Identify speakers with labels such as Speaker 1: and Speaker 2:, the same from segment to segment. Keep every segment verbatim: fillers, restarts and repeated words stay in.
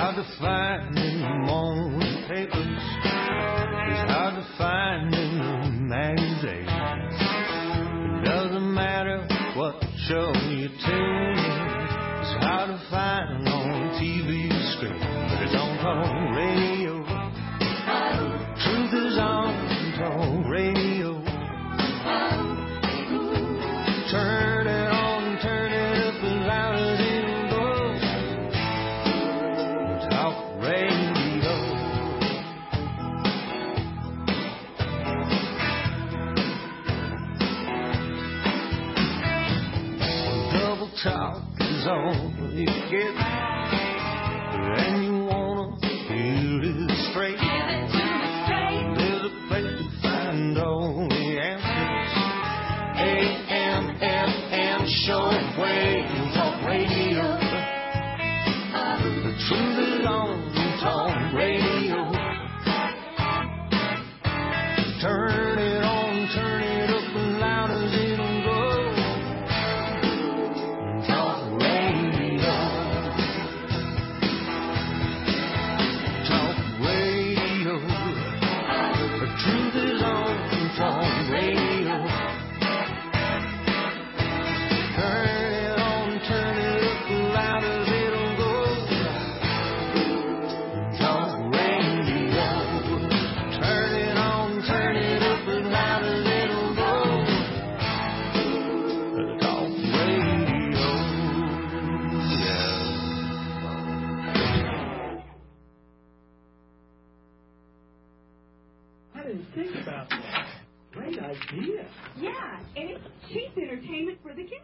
Speaker 1: hard to find in the morning papers. It's hard to find in the magazines. It doesn't matter what show you tune in. It's hard to find on T V screen, but it's on talk radio. Truth is on talk radio. Turn it on, turn it up as loud as it'll go. Talk radio. Double talk is all you get, and you wanna hear it straight. There's a place to find all the answers. A M F M shortwave talk radio. The truth is on talk radio. Turn it on, turn it up as loud as it'll go. Talk radio. Talk radio. The truth is on talk radio. Turn it on, turn it up as loud as it'll go. Talk radio. Turn it on, turn it up as loud as it'll go. Talk radio. Yeah.
Speaker 2: I didn't think about that. Great idea.
Speaker 3: Yeah, and it's cheap entertainment for the kids.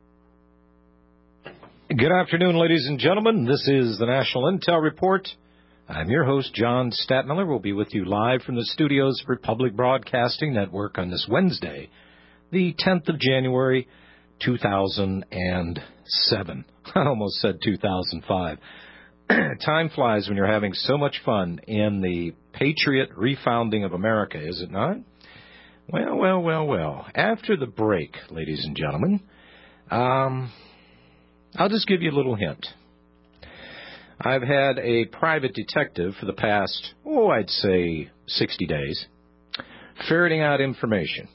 Speaker 4: Good afternoon, ladies and gentlemen. This is the National Intel Report. I'm your host, John Statmiller. We'll be with you live from the studios of Republic Broadcasting Network on this Wednesday, the tenth of January, two thousand seven. I almost said two thousand five. Time flies when you're having so much fun in the patriot refounding of America, is it not? Well, well, well, well. After the break, ladies and gentlemen, um, I'll just give you a little hint. I've had a private detective for the past, oh, I'd say sixty days, ferreting out information.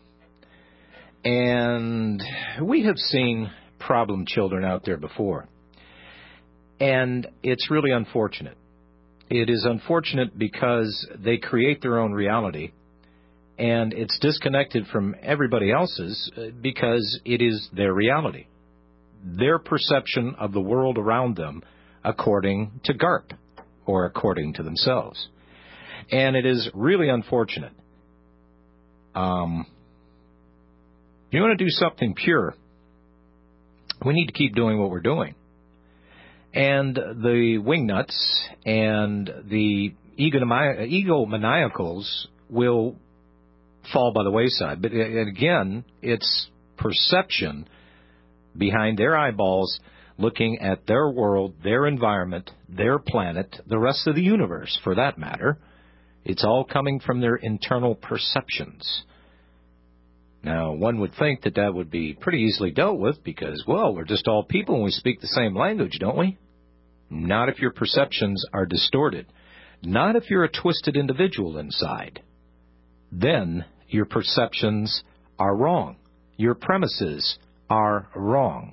Speaker 4: And we have seen problem children out there before. And it's really unfortunate. It is unfortunate because they create their own reality, and it's disconnected from everybody else's because it is their reality, their perception of the world around them according to GARP, or according to themselves. And it is really unfortunate. Um, if you want to do something pure, we need to keep doing what we're doing. And the wingnuts and the egomaniacals will fall by the wayside. But again, it's perception behind their eyeballs, looking at their world, their environment, their planet, the rest of the universe, for that matter. It's all coming from their internal perceptions. Now, one would think that that would be pretty easily dealt with because, well, we're just all people and we speak the same language, don't we? Not if your perceptions are distorted. Not if you're a twisted individual inside. Then your perceptions are wrong. Your premises are wrong.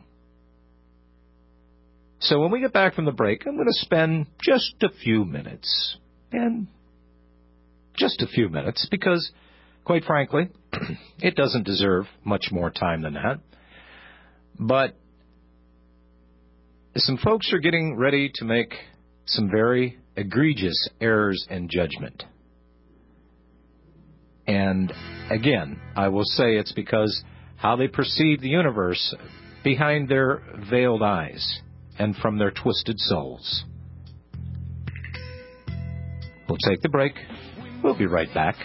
Speaker 4: So when we get back from the break, I'm going to spend just a few minutes, and just a few minutes, because, quite frankly, it doesn't deserve much more time than that. But some folks are getting ready to make some very egregious errors in judgment. And again, I will say it's because how they perceive the universe behind their veiled eyes and from their twisted souls. We'll take the break. We'll be right back.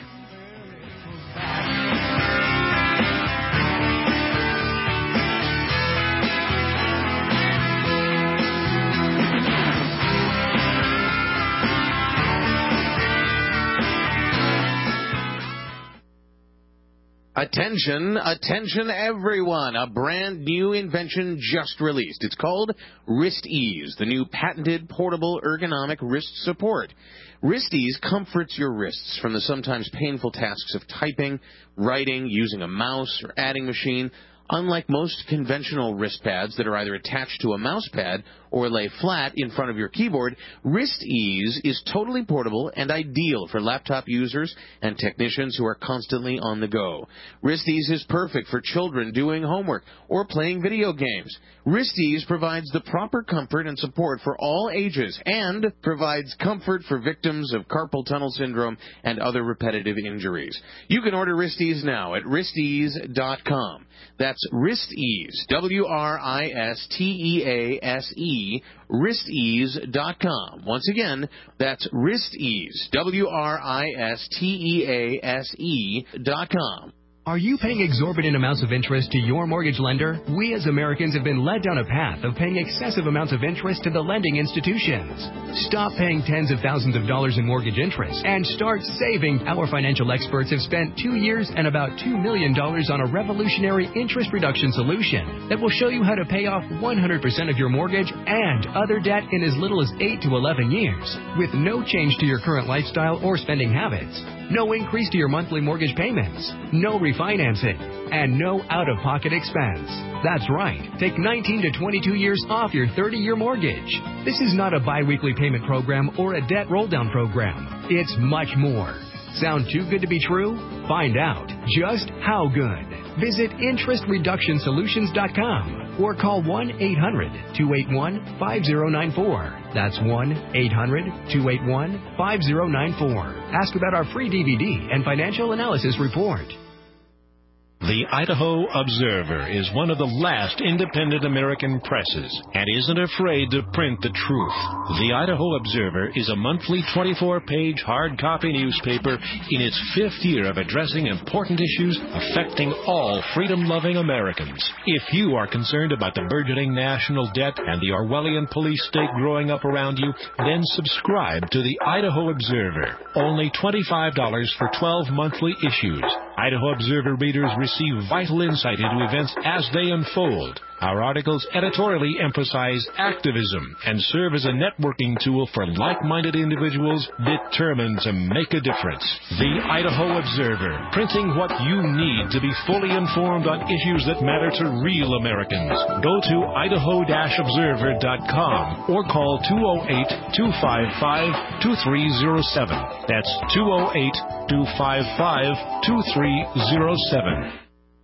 Speaker 5: Attention, attention everyone. A brand new invention just released. It's called WristEase, the new patented portable ergonomic wrist support. WristEase comforts your wrists from the sometimes painful tasks of typing, writing, using a mouse, or adding machine. Unlike most conventional wrist pads that are either attached to a mouse pad or lay flat in front of your keyboard, WristEase is totally portable and ideal for laptop users and technicians who are constantly on the go. WristEase is perfect for children doing homework or playing video games. WristEase provides the proper comfort and support for all ages and provides comfort for victims of carpal tunnel syndrome and other repetitive injuries. You can order WristEase now at wrist ease dot com. That's WristEase, W R I S T E A S E, wrist ease dot com. Once again, that's WristEase, W R I S T E A S E dot com.
Speaker 6: Are you paying exorbitant amounts of interest to your mortgage lender? We as Americans have been led down a path of paying excessive amounts of interest to the lending institutions. Stop paying tens of thousands of dollars in mortgage interest and start saving. Our financial experts have spent two years and about two million dollars on a revolutionary interest reduction solution that will show you how to pay off one hundred percent of your mortgage and other debt in as little as eight to eleven years with no change to your current lifestyle or spending habits. No increase to your monthly mortgage payments, no refinancing, and no out-of-pocket expense. That's right. Take nineteen to twenty-two years off your thirty-year mortgage. This is not a biweekly payment program or a debt roll-down program. It's much more. Sound too good to be true? Find out just how good. Visit interest reduction solutions dot com or call one eight hundred two eight one five zero nine four. That's one eight hundred two eight one five zero nine four. Ask about our free D V D and financial analysis report.
Speaker 7: The Idaho Observer is one of the last independent American presses and isn't afraid to print the truth. The Idaho Observer is a monthly twenty-four page hard copy newspaper in its fifth year of addressing important issues affecting all freedom-loving Americans. If you are concerned about the burgeoning national debt and the Orwellian police state growing up around you, then subscribe to the Idaho Observer. Only twenty-five dollars for twelve monthly issues. Idaho Observer readers receive vital insight into events as they unfold. Our articles editorially emphasize activism and serve as a networking tool for like-minded individuals determined to make a difference. The Idaho Observer, printing what you need to be fully informed on issues that matter to real Americans. Go to idaho observer dot com or call two oh eight, two five five, two three oh seven. That's two oh eight, two five five, two three oh seven.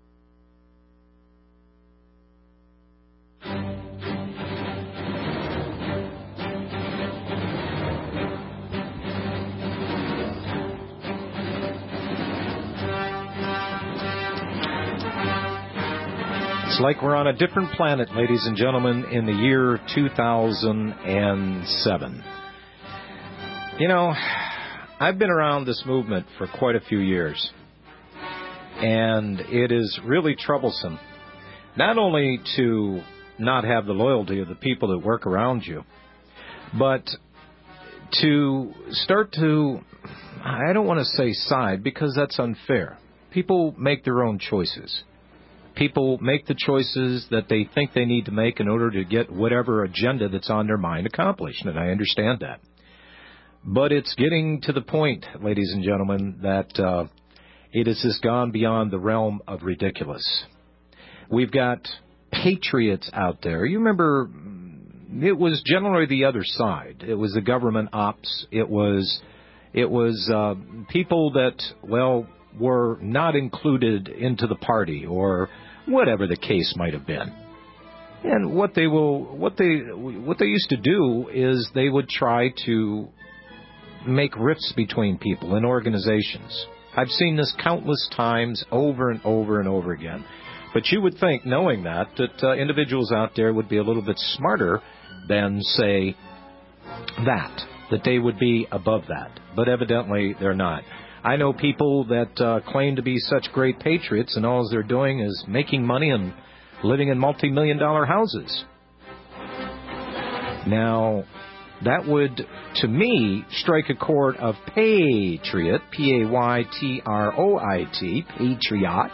Speaker 4: It's like we're on a different planet, ladies and gentlemen, in the year two thousand seven. You know, I've been around this movement for quite a few years, and it is really troublesome, not only to not have the loyalty of the people that work around you, but to start to, I don't want to say side, because that's unfair. People make their own choices. People make the choices that they think they need to make in order to get whatever agenda that's on their mind accomplished, and I understand that. But it's getting to the point, ladies and gentlemen, that uh, it has just gone beyond the realm of ridiculous. We've got patriots out there. You remember, it was generally the other side. It was the government ops. It was, it was uh, people that, well, were not included into the party or whatever the case might have been. And what they will, what they, what they used to do is they would try to make rifts between people and organizations. I've seen this countless times over and over and over again. But you would think, knowing that, that uh, individuals out there would be a little bit smarter than, say, that, that they would be above that. But evidently they're not. I know people that uh, claim to be such great patriots, and all they're doing is making money and living in multi-million dollar houses. Now, That would, to me, strike a chord of patriot, P A Y T R O I T, patriot.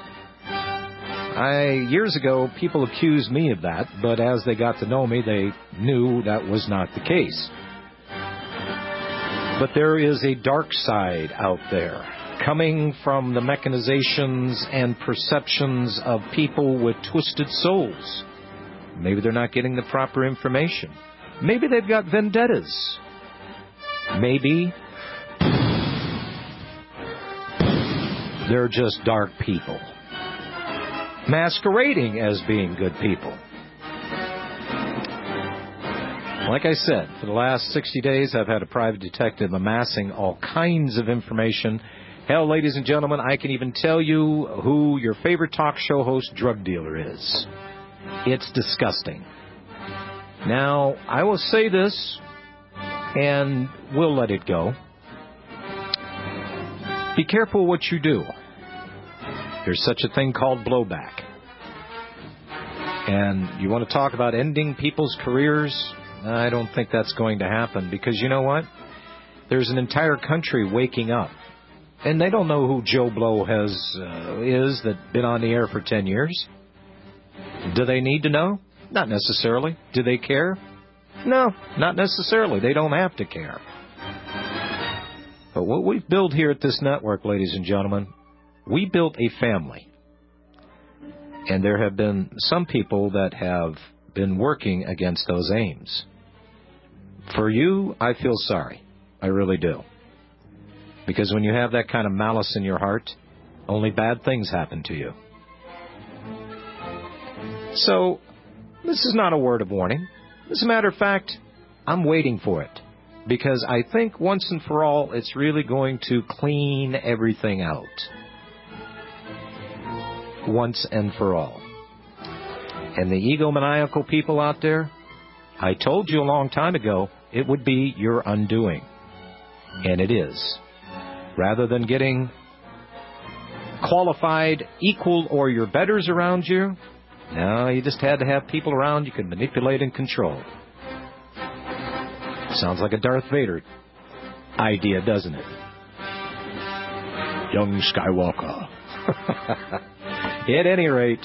Speaker 4: I, years ago, people accused me of that, but as they got to know me, they knew that was not the case. But there is a dark side out there, coming from the mechanizations and perceptions of people with twisted souls. Maybe they're not getting the proper information. Maybe they've got vendettas. Maybe they're just dark people, masquerading as being good people. Like I said, for the last sixty days, I've had a private detective amassing all kinds of information. Hell, ladies and gentlemen, I can even tell you who your favorite talk show host drug dealer is. It's disgusting. Now, I will say this, and we'll let it go. Be careful what you do. There's such a thing called blowback. And you want to talk about ending people's careers? I don't think that's going to happen, because you know what? There's an entire country waking up. And they don't know who Joe Blow has uh, is that's been on the air for ten years. Do they need to know? Not necessarily. Do they care? No, not necessarily. They don't have to care. But what we've built here at this network, ladies and gentlemen, we built a family. And there have been some people that have been working against those aims. For you, I feel sorry. I really do. Because when you have that kind of malice in your heart, only bad things happen to you. So, this is not a word of warning. As a matter of fact, I'm waiting for it. Because I think once and for all, it's really going to clean everything out. Once and for all. And the egomaniacal people out there, I told you a long time ago, it would be your undoing. And it is. Rather than getting qualified equal or your betters around you, no, you just had to have people around you could manipulate and control. Sounds like a Darth Vader idea, doesn't it? Young Skywalker. At any rate,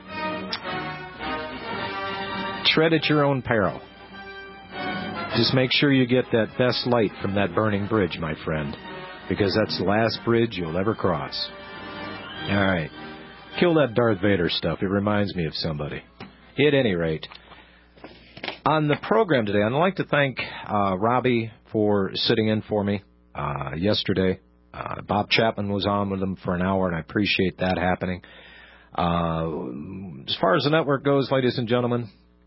Speaker 4: tread at your own peril. Just make sure you get that best light from that burning bridge, my friend, because that's the last bridge you'll ever cross. All right. Kill that Darth Vader stuff. It reminds me of somebody. At any rate, on the program today, I'd like to thank uh, Robbie for sitting in for me uh, yesterday. Uh, Bob Chapman was on with him for an hour, and I appreciate that happening. Uh, as far as the network goes, ladies and gentlemen,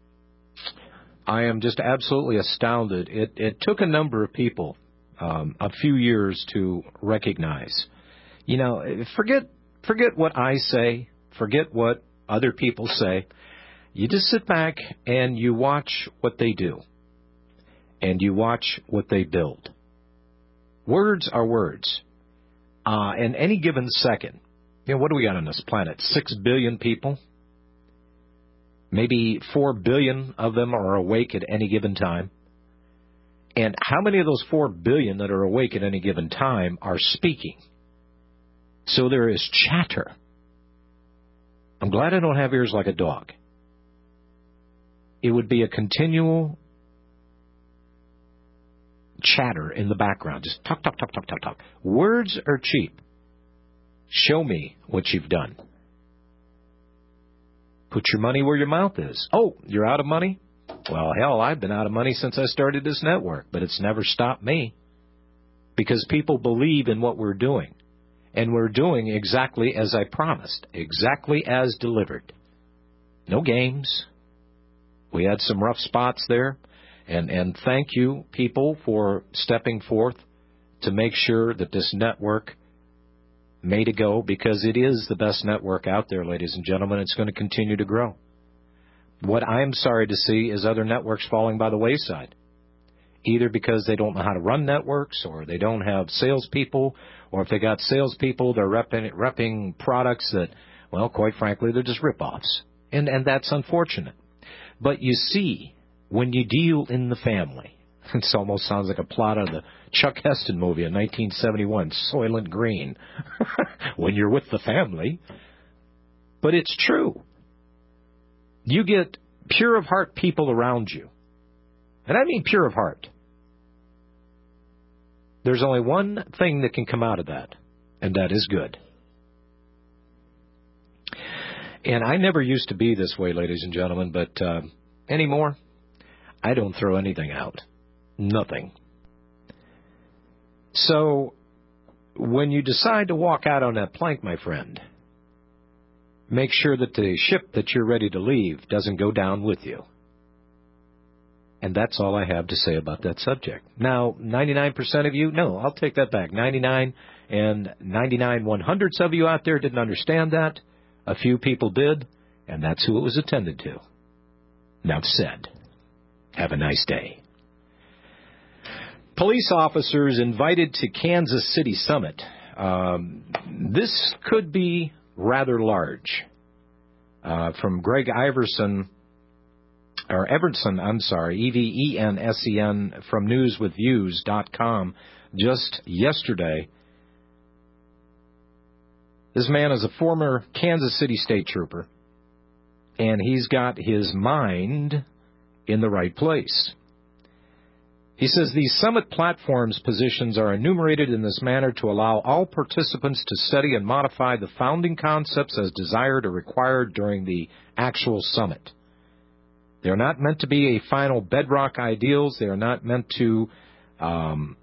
Speaker 4: I am just absolutely astounded. It, it took a number of people um, a few years to recognize. You know, forget forget what I say, forget what other people say. You just sit back and you watch what they do, and you watch what they build. Words are words. Uh, in any given second, you know, what do we got on this planet? Six billion people? Maybe four billion of them are awake at any given time. And how many of those four billion that are awake at any given time are speaking? So there is chatter. I'm glad I don't have ears like a dog. It would be a continual chatter in the background. Just talk, talk, talk, talk, talk, talk. Words are cheap. Show me what you've done. Put your money where your mouth is. Oh, you're out of money? Well, hell, I've been out of money since I started this network, but it's never stopped me. Because people believe in what we're doing. And we're doing exactly as I promised. Exactly as delivered. No games. We had some rough spots there. And, and thank you, people, for stepping forth to make sure that this network made a go, because it is the best network out there, ladies and gentlemen. It's going to continue to grow. What I'm sorry to see is other networks falling by the wayside, either because they don't know how to run networks, or they don't have salespeople, or if they got salespeople, they're repping, repping products that, well, quite frankly, they're just rip-offs. And, and that's unfortunate. But you see, when you deal in the family, It almost sounds like a plot of the Chuck Heston movie in nineteen seventy-one, Soylent Green, when you're with the family. But it's true. You get pure of heart people around you. And I mean pure of heart. There's only one thing that can come out of that, and that is good. And I never used to be this way, ladies and gentlemen, but uh, anymore, I don't throw anything out. Nothing. So, when you decide to walk out on that plank, my friend, make sure that the ship that you're ready to leave doesn't go down with you. And that's all I have to say about that subject. Now, ninety-nine percent of you, no, I'll take that back. ninety-nine and ninety-nine one-hundredths of you out there didn't understand that. A few people did, and that's who it was intended to. Now said. Have a nice day. Police officers invited to Kansas City summit. Um, this could be rather large. Uh, from Greg Iverson, or Everson, I'm sorry, E V E N S E N, from news with views dot com just yesterday. This man is a former Kansas City state trooper, and he's got his mind in the right place. He says these summit platforms positions are enumerated in this manner to allow all participants to study and modify the founding concepts as desired or required during the actual summit. They are not meant to be a final bedrock ideals. They are not meant to, um,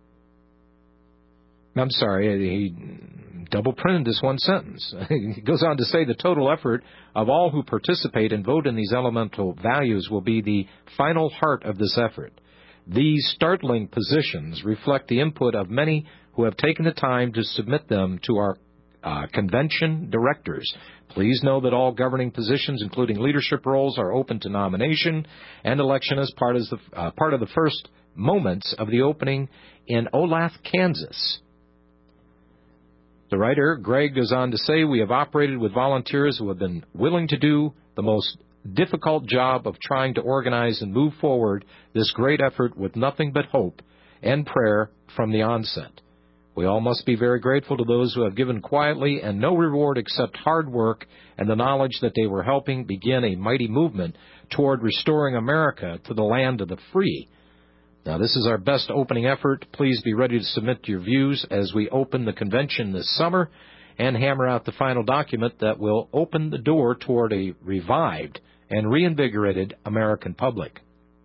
Speaker 4: I'm sorry, he double printed this one sentence. He goes on to say the total effort of all who participate and vote in these elemental values will be the final heart of this effort. These startling positions reflect the input of many who have taken the time to submit them to our uh, convention directors. Please know that all governing positions, including leadership roles, are open to nomination and election as part of the, uh, part of the first moments of the opening in Olathe, Kansas. The writer, Greg, goes on to say, we have operated with volunteers who have been willing to do the most difficult job of trying to organize and move forward this great effort with nothing but hope and prayer from the onset. We all must be very grateful to those who have given quietly and no reward except hard work and the knowledge that they were helping begin a mighty movement toward restoring America to the land of the free. Now, this is our best opening effort. Please be ready to submit your views as we open the convention this summer and hammer out the final document that will open the door toward a revived and reinvigorated American public.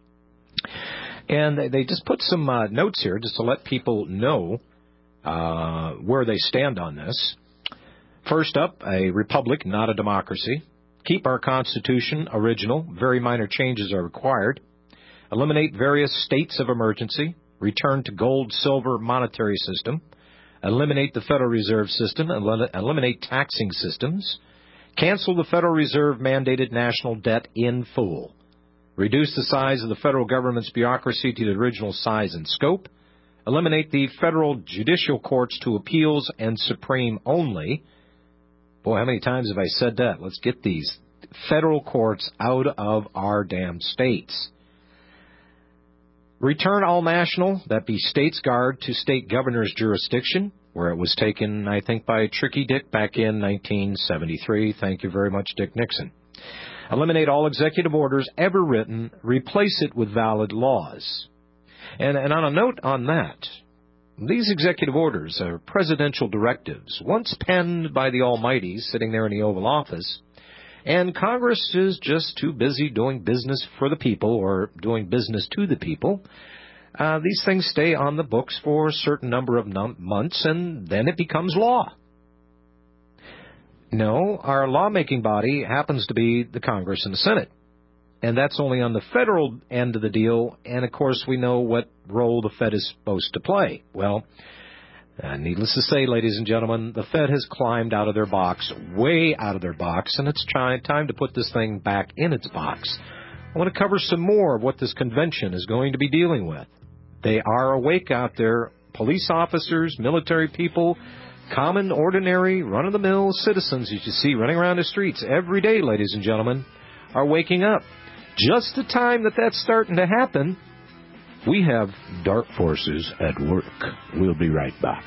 Speaker 4: And they just put some uh, notes here just to let people know uh, where they stand on this. First up, a republic, not a democracy. Keep our Constitution original. Very minor changes are required. Eliminate various states of emergency. Return to gold-silver monetary system. Eliminate the Federal Reserve System. Eliminate taxing systems. Cancel the Federal Reserve mandated national debt in full. Reduce the size of the federal government's bureaucracy to the original size and scope. Eliminate the federal judicial courts to appeals and supreme only. Boy, how many times have I said that? Let's get these federal courts out of our damn states. Return all national, that be states guard, to state governor's jurisdiction, where it was taken, I think, by Tricky Dick back in nineteen seventy-three. Thank you very much, Dick Nixon. Eliminate all executive orders ever written. Replace it with valid laws. And, and on a note on that, these executive orders are presidential directives, once penned by the almighty sitting there in the Oval Office, and Congress is just too busy doing business for the people or doing business to the people. Uh, these things stay on the books for a certain number of num- months, and then it becomes law. No, our lawmaking body happens to be the Congress and the Senate. And that's only on the federal end of the deal, and of course we know what role the Fed is supposed to play. Well, uh, needless to say, ladies and gentlemen, the Fed has climbed out of their box, way out of their box, and it's try- time to put this thing back in its box. I want to cover some more of what this convention is going to be dealing with. They are awake out there, police officers, military people, common, ordinary, run-of-the-mill citizens that you see running around the streets every day, ladies and gentlemen, are waking up. Just the time that that's starting to happen,
Speaker 7: We have dark forces at work. We'll be right back.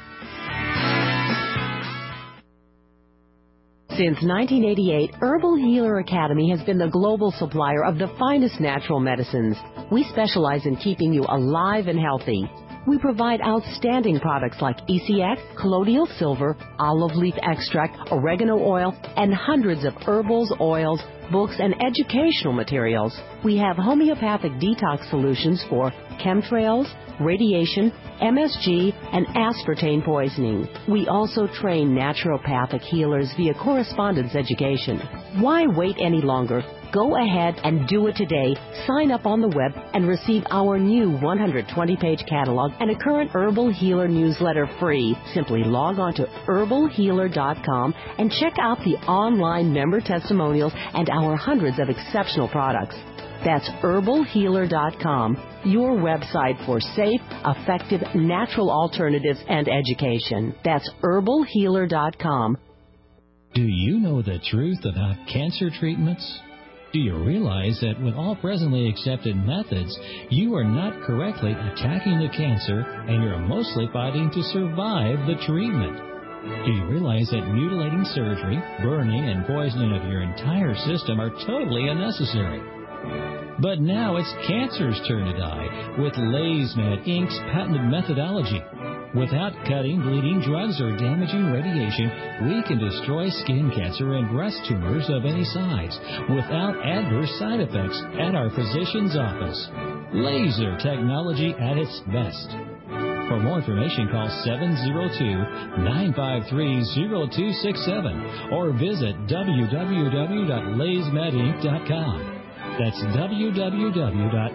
Speaker 8: Since nineteen eighty-eight, Herbal Healer Academy has been the global supplier of the finest natural medicines. We specialize in keeping you alive and healthy. We provide outstanding products like E C X, colloidal silver, olive leaf extract, oregano oil, and hundreds of herbals, oils, books, and educational materials. We have homeopathic detox solutions for chemtrails, radiation, M S G, and aspartame poisoning. We also train naturopathic healers via correspondence education. Why wait any longer? Go ahead and do it today. Sign up on the web and receive our new one hundred twenty page catalog and a current Herbal Healer newsletter free. Simply log on to herbal healer dot com and check out the online member testimonials and our hundreds of exceptional products. That's herbal healer dot com, your website for safe, effective, natural alternatives and education. That's herbal healer dot com.
Speaker 9: Do you know the truth about cancer treatments? Do you realize that with all presently accepted methods, you are not correctly attacking the cancer and you're mostly fighting to survive the treatment? Do you realize that mutilating surgery, burning, and poisoning of your entire system are totally unnecessary? But now it's cancer's turn to die with LazyMed Incorporated's patented methodology. Without cutting, bleeding, drugs, or damaging radiation, we can destroy skin cancer and breast tumors of any size without adverse side effects at our physician's office. Laser technology at its best. For more information, call seven oh two, nine five three, oh two six seven or visit w w w dot lazymed inc dot com. That's w w w dot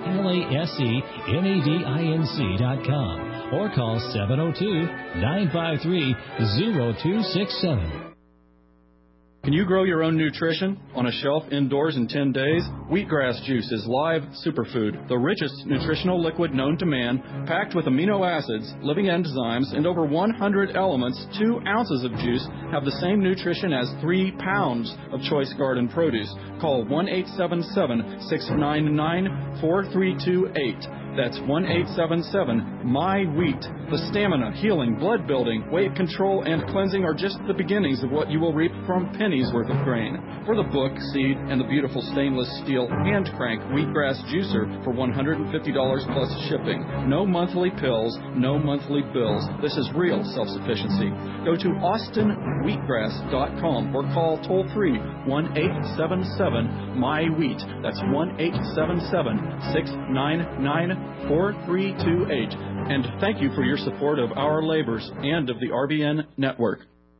Speaker 9: lazymed dot com or call seven oh two, nine five three, oh two six seven.
Speaker 10: Can you grow your own nutrition on a shelf indoors in ten days? Wheatgrass juice is live superfood, the richest nutritional liquid known to man, packed with amino acids, living enzymes, and over one hundred elements. Two ounces of juice have the same nutrition as three pounds of choice garden produce. Call one eight seven seven, six nine nine, four three two eight. That's one eight seven seven, M Y wheat. The stamina, healing, blood building, weight control, and cleansing are just the beginnings of what you will reap from pennies worth of grain. For the book, seed, and the beautiful stainless steel hand crank wheatgrass juicer for one hundred fifty dollars plus shipping. No monthly pills, no monthly bills. This is real self-sufficiency. Go to austin wheatgrass dot com or call toll free one eight seven seven, M Y wheat. That's one eight seven seven, six nine nine, four three two eight. And thank you for your support of our labors and of the R B N network.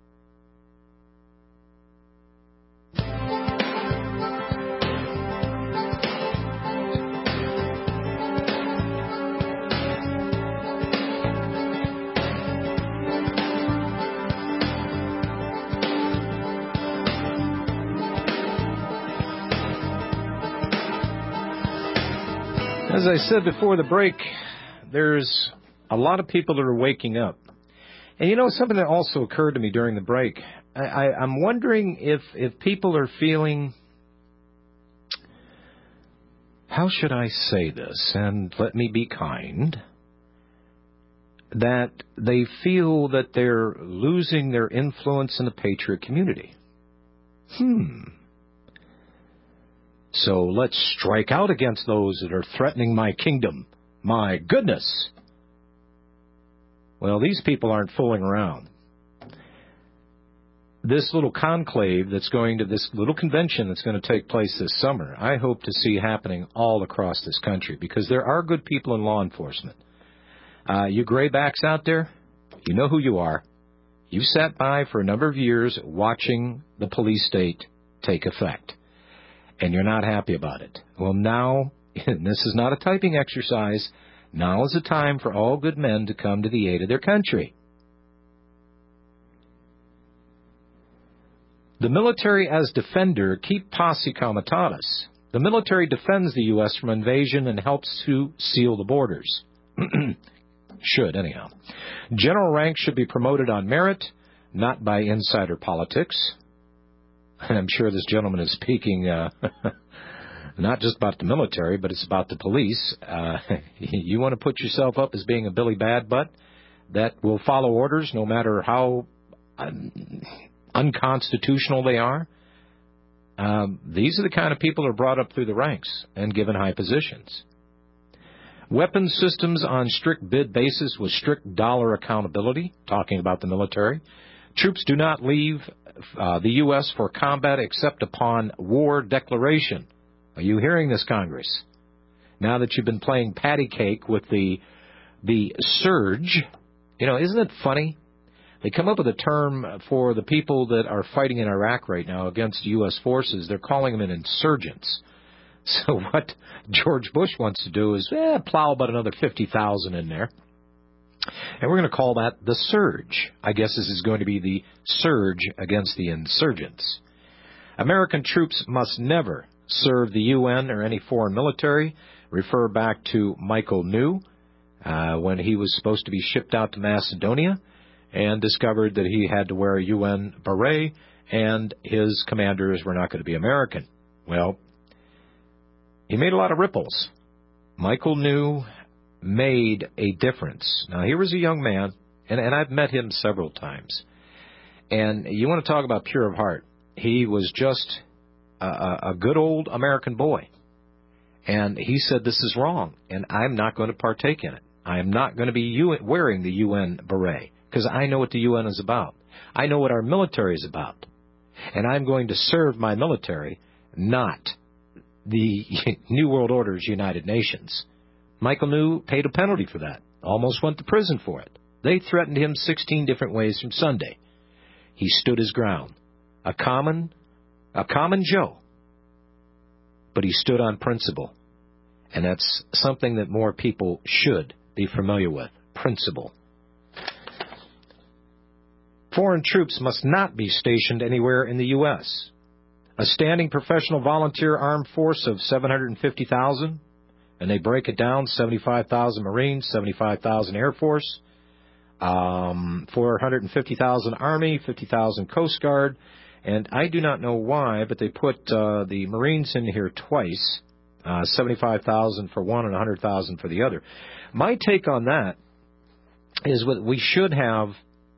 Speaker 4: As I said before the break, there's a lot of people that are waking up. And you know, something that also occurred to me during the break, I, I, I'm wondering if, if people are feeling, how should I say this, and let me be kind, that they feel that they're losing their influence in the patriot community. Hmm. So let's strike out against those that are threatening my kingdom. My goodness. Well, these people aren't fooling around. This little conclave that's going to, this little convention that's going to take place this summer, I hope to see happening all across this country because there are good people in law enforcement. Uh, you graybacks out there, you know who you are. You sat by for a number of years watching the police state take effect, and you're not happy about it. Well, now, and this is not a typing exercise, now is the time for all good men to come to the aid of their country. The military as defender keep posse comitatus. The military defends the U S from invasion and helps to seal the borders. Should, anyhow. General rank should be promoted on merit, not by insider politics. And I'm sure this gentleman is speaking uh, not just about the military, but it's about the police. Uh, you want to put yourself up as being a Billy Bad Butt that will follow orders no matter how un- unconstitutional they are? Um, these are the kind of people who are brought up through the ranks and given high positions. Weapons systems on strict bid basis with strict dollar accountability, talking about the military. Troops do not leave uh, the U S for combat except upon war declaration. Are you hearing this, Congress? Now that you've been playing patty cake with the the surge, you know, isn't it funny? They come up with a term for the people that are fighting in Iraq right now against U S forces. They're calling them insurgents. So what George Bush wants to do is eh, plow about another fifty thousand in there. And we're going to call that the surge. I guess this is going to be the surge against the insurgents. American troops must never serve the U N or any foreign military. Refer back to Michael New uh, when he was supposed to be shipped out to Macedonia and discovered that he had to wear a U N beret and his commanders were not going to be American. Well, he made a lot of ripples. Michael New made a difference. Now, here was a young man, and, and I've met him several times. And you want to talk about pure of heart. He was just a, a good old American boy. And he said, this is wrong, and I'm not going to partake in it. I am not going to be U- wearing the U N beret, because I know what the U N is about. I know what our military is about. And I'm going to serve my military, not the New World Order's United Nations. Michael New paid a penalty for that, almost went to prison for it. They threatened him sixteen different ways from Sunday. He stood his ground. A common, a common Joe. But he stood on principle. And that's something that more people should be familiar with. Principle. Foreign troops must not be stationed anywhere in the U S A standing professional volunteer armed force of seven hundred fifty thousand, and they break it down, seventy-five thousand Marines, seventy-five thousand Air Force, um, four hundred fifty thousand Army, fifty thousand Coast Guard, and I do not know why, but they put uh, the Marines in here twice, uh, seventy-five thousand for one and one hundred thousand for the other. My take on that is what we should have,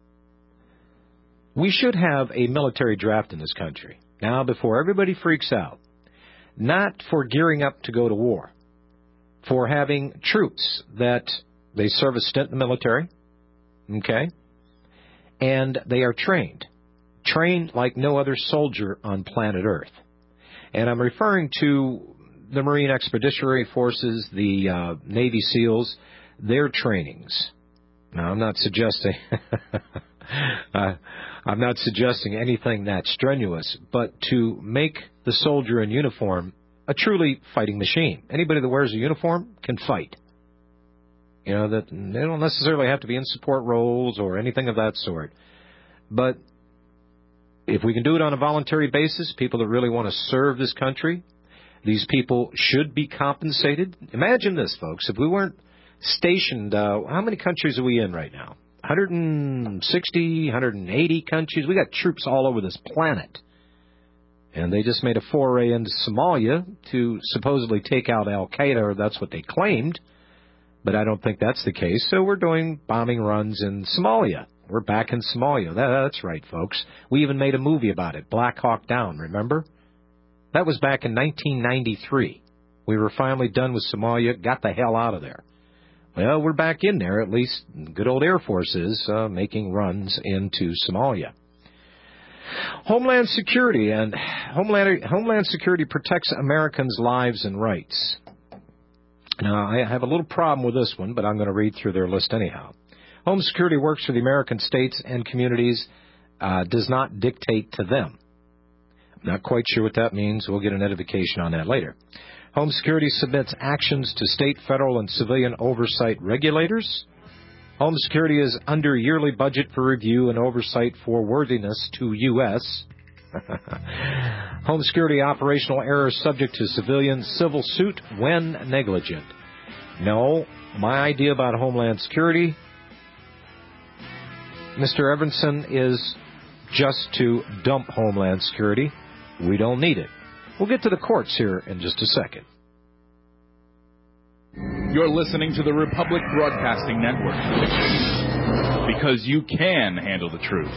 Speaker 4: we should have a military draft in this country. Now, before everybody freaks out, not for gearing up to go to war, for having troops that they serve a stint in the military, okay, and they are trained, trained like no other soldier on planet Earth. And I'm referring to the Marine Expeditionary Forces, the uh, Navy SEALs, their trainings. Now, I'm not suggesting... uh, I'm not suggesting anything that strenuous, but to make the soldier in uniform a truly fighting machine. Anybody that wears a uniform can fight. You know, that they don't necessarily have to be in support roles or anything of that sort. But if we can do it on a voluntary basis, people that really want to serve this country, these people should be compensated. Imagine this, folks. If we weren't stationed, uh, how many countries are we in right now? one hundred sixty, one hundred eighty countries. We got troops all over this planet. And they just made a foray into Somalia to supposedly take out Al-Qaeda, or that's what they claimed. But I don't think that's the case. So we're doing bombing runs in Somalia. We're back in Somalia. That, that's right, folks. We even made a movie about it, Black Hawk Down, remember? That was back in nineteen ninety-three. We were finally done with Somalia, got the hell out of there. Well, we're back in there, at least good old Air Force is, uh, making runs into Somalia. Homeland Security and Homeland, Homeland Security protects Americans' lives and rights. Now, I have a little problem with this one, but I'm going to read through their list anyhow. Home Security works for the American states and communities, uh, does not dictate to them. I'm not quite sure what that means. We'll get an edification on that later. Home Security submits actions to state, federal, and civilian oversight regulators. Home Security is under yearly budget for review and oversight for worthiness to U S Home Security operational errors subject to civilian civil suit when negligent. No, my idea about Homeland Security, Mister Everson, is just to dump Homeland Security. We don't need it. We'll get to the courts here in just a second.
Speaker 11: You're listening to the Republic Broadcasting Network, because you can handle the truth.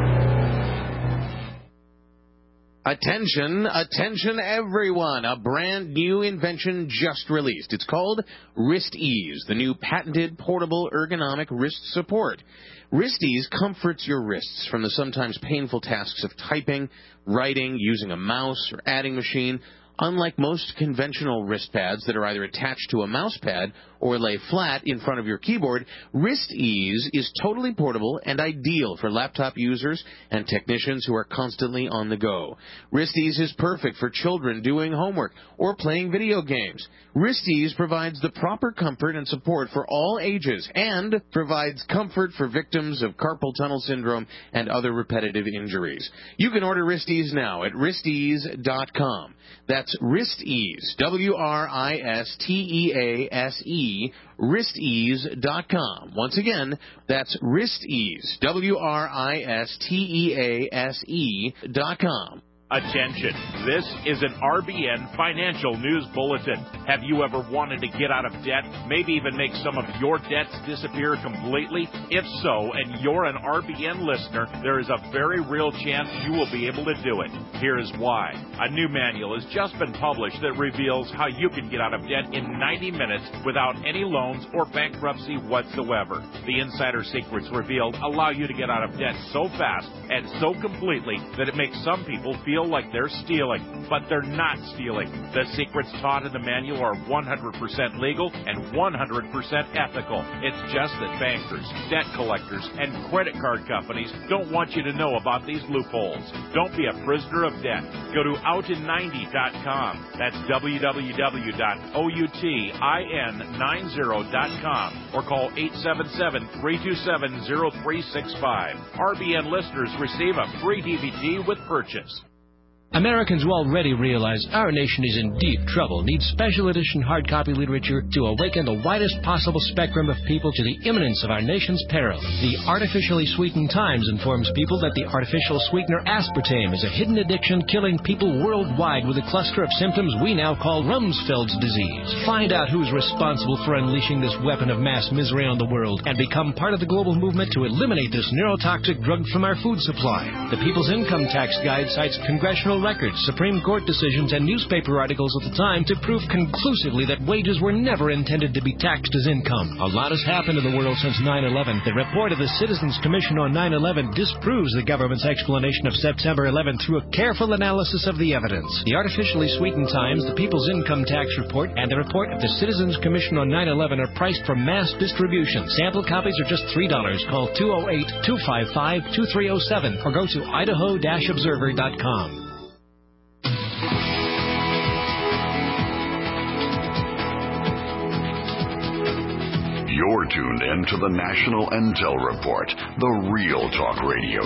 Speaker 5: Attention, attention everyone. A brand new invention just released. It's called WristEase, the new patented portable ergonomic wrist support. WristEase comforts your wrists from the sometimes painful tasks of typing, writing, using a mouse, or adding machine. Unlike most conventional wrist pads that are either attached to a mouse pad or lay flat in front of your keyboard, WristEase is totally portable and ideal for laptop users and technicians who are constantly on the go. WristEase is perfect for children doing homework or playing video games. WristEase provides the proper comfort and support for all ages and provides comfort for victims of carpal tunnel syndrome and other repetitive injuries. You can order WristEase now at wrist ease dot com. That's WristEase, W R I S T E A S E, wrist ease dot com. Once again, that's WristEase, W R I S T E A S E dot com.
Speaker 12: Attention, this is an R B N Financial News Bulletin. Have you ever wanted to get out of debt, maybe even make some of your debts disappear completely? If so, and you're an R B N listener, there is a very real chance you will be able to do it. Here is why. A new manual has just been published that reveals how you can get out of debt in ninety minutes without any loans or bankruptcy whatsoever. The insider secrets revealed allow you to get out of debt so fast and so completely that it makes some people feel like they're stealing, but they're not stealing. The secrets taught in the manual are one hundred percent legal and one hundred percent ethical. It's just that bankers, debt collectors, and credit card companies don't want you to know about these loopholes. Don't be a prisoner of debt. Go to out in ninety dot com. That's w w w dot outin ninety dot com or call eight seven seven, three two seven, zero three six five. R B N listeners receive a free D V D with purchase.
Speaker 13: Americans will already realize our nation is in deep trouble, needs special edition hard copy literature to awaken the widest possible spectrum of people to the imminence of our nation's peril. The Artificially Sweetened Times informs people that the artificial sweetener aspartame is a hidden addiction killing people worldwide with a cluster of symptoms we now call Rumsfeld's disease. Find out who's responsible for unleashing this weapon of mass misery on the world and become part of the global movement to eliminate this neurotoxic drug from our food supply. The People's Income Tax Guide cites congressional records, Supreme Court decisions, and newspaper articles at the time to prove conclusively that wages were never intended to be taxed as income. A lot has happened in the world since nine eleven. The report of the Citizens Commission on nine eleven disproves the government's explanation of September eleventh through a careful analysis of the evidence. The Artificially Sweetened Times, the People's Income Tax Report, and the report of the Citizens Commission on nine eleven are priced for mass distribution. Sample copies are just three dollars. Call two oh eight, two five five, two three oh seven or go to idaho dash observer dot com.
Speaker 14: You're tuned in to the National Intel Report, the real talk radio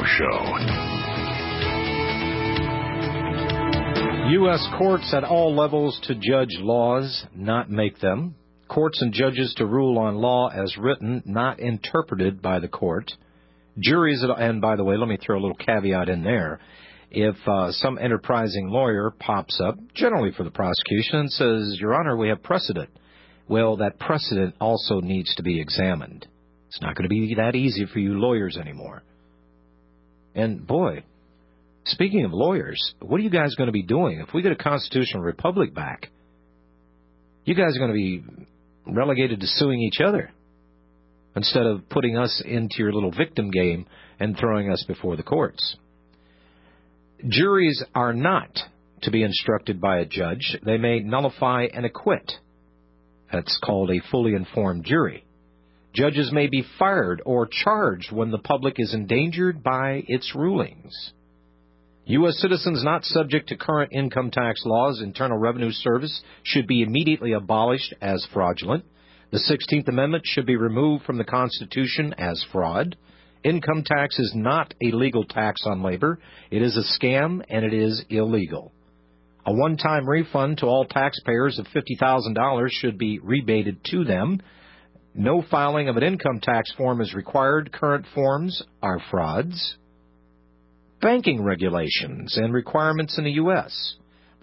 Speaker 14: show.
Speaker 4: U S courts at all levels to judge laws, not make them. Courts and judges to rule on law as written, not interpreted by the court. Juries, and by the way, let me throw a little caveat in there. If uh, some enterprising lawyer pops up, generally for the prosecution, and says, Your Honor, we have precedent. Well, that precedent also needs to be examined. It's not going to be that easy for you lawyers anymore. And, boy, speaking of lawyers, what are you guys going to be doing? If we get a constitutional republic back, you guys are going to be relegated to suing each other instead of putting us into your little victim game and throwing us before the courts. Juries are not to be instructed by a judge. They may nullify and acquit. That's called a fully informed jury. Judges may be fired or charged when the public is endangered by its rulings. U S citizens not subject to current income tax laws, Internal Revenue Service, should be immediately abolished as fraudulent. The sixteenth Amendment should be removed from the Constitution as fraud. Income tax is not a legal tax on labor. It is a scam, and it is illegal. A one-time refund to all taxpayers of fifty thousand dollars should be rebated to them. No filing of an income tax form is required. Current forms are frauds. Banking regulations and requirements in the U S